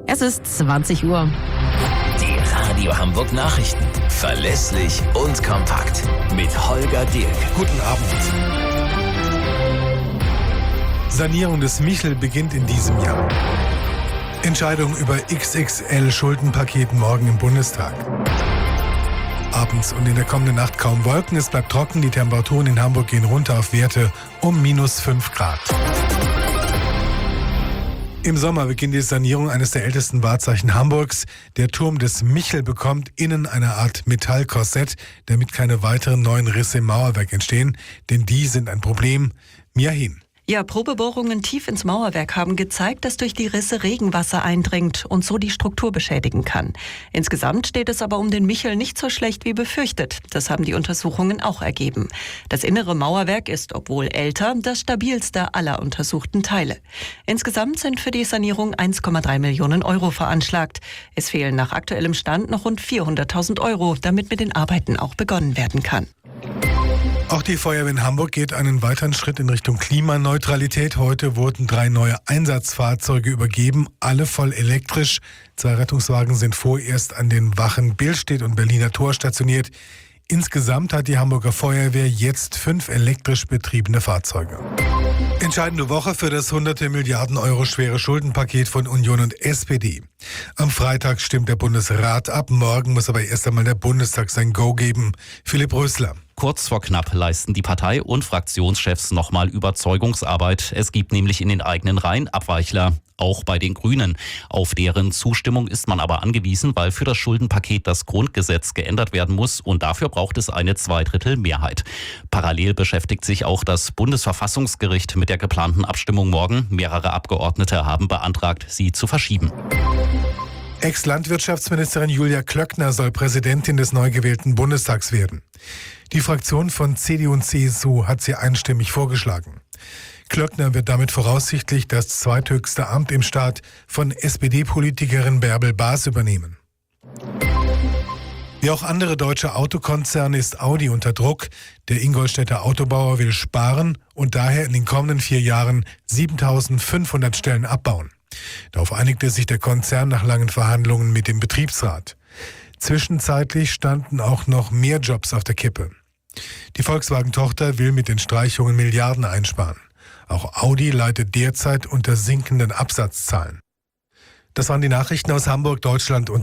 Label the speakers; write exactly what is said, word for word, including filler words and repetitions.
Speaker 1: Es ist zwanzig Uhr.
Speaker 2: Die Radio Hamburg Nachrichten. Verlässlich und kompakt. Mit Holger Dilk.
Speaker 3: Guten Abend. Sanierung des Michel beginnt in diesem Jahr. Entscheidung über X X L-Schuldenpaket morgen im Bundestag. Abends und in der kommenden Nacht kaum Wolken, es bleibt trocken, die Temperaturen in Hamburg gehen runter auf Werte um minus fünf Grad. Im Sommer beginnt die Sanierung eines der ältesten Wahrzeichen Hamburgs. Der Turm des Michel bekommt innen eine Art Metallkorsett, damit keine weiteren neuen Risse im Mauerwerk entstehen, denn die sind ein Problem. Mia Hin.
Speaker 4: Ja, Probebohrungen tief ins Mauerwerk haben gezeigt, dass durch die Risse Regenwasser eindringt und so die Struktur beschädigen kann. Insgesamt steht es aber um den Michel nicht so schlecht wie befürchtet. Das haben die Untersuchungen auch ergeben. Das innere Mauerwerk ist, obwohl älter, das stabilste aller untersuchten Teile. Insgesamt sind für die Sanierung eins Komma drei Millionen Euro veranschlagt. Es fehlen nach aktuellem Stand noch rund vierhunderttausend Euro, damit mit den Arbeiten auch begonnen werden kann.
Speaker 3: Auch die Feuerwehr in Hamburg geht einen weiteren Schritt in Richtung Klimaneutralität. Heute wurden drei neue Einsatzfahrzeuge übergeben, alle voll elektrisch. Zwei Rettungswagen sind vorerst an den Wachen Billstedt und Berliner Tor stationiert. Insgesamt hat die Hamburger Feuerwehr jetzt fünf elektrisch betriebene Fahrzeuge. Entscheidende Woche für das hunderte Milliarden Euro schwere Schuldenpaket von Union und S P D. Am Freitag stimmt der Bundesrat ab. Morgen muss aber erst einmal der Bundestag sein Go geben. Philipp Rösler.
Speaker 5: Kurz vor knapp leisten die Partei- und Fraktionschefs nochmal Überzeugungsarbeit. Es gibt nämlich in den eigenen Reihen Abweichler, auch bei den Grünen. Auf deren Zustimmung ist man aber angewiesen, weil für das Schuldenpaket das Grundgesetz geändert werden muss und dafür braucht es eine Zweidrittelmehrheit. Parallel beschäftigt sich auch das Bundesverfassungsgericht mit der geplanten Abstimmung morgen. Mehrere Abgeordnete haben beantragt, sie zu verschieben.
Speaker 3: Ex-Landwirtschaftsministerin Julia Klöckner soll Präsidentin des neu gewählten Bundestags werden. Die Fraktion von C D U und C S U hat sie einstimmig vorgeschlagen. Klöckner wird damit voraussichtlich das zweithöchste Amt im Staat von S P D-Politikerin Bärbel Baas übernehmen. Wie auch andere deutsche Autokonzerne ist Audi unter Druck. Der Ingolstädter Autobauer will sparen und daher in den kommenden vier Jahren siebentausendfünfhundert Stellen abbauen. Darauf einigte sich der Konzern nach langen Verhandlungen mit dem Betriebsrat. Zwischenzeitlich standen auch noch mehr Jobs auf der Kippe. Die Volkswagen-Tochter will mit den Streichungen Milliarden einsparen. Auch Audi leidet derzeit unter sinkenden Absatzzahlen. Das waren die Nachrichten aus Hamburg, Deutschland und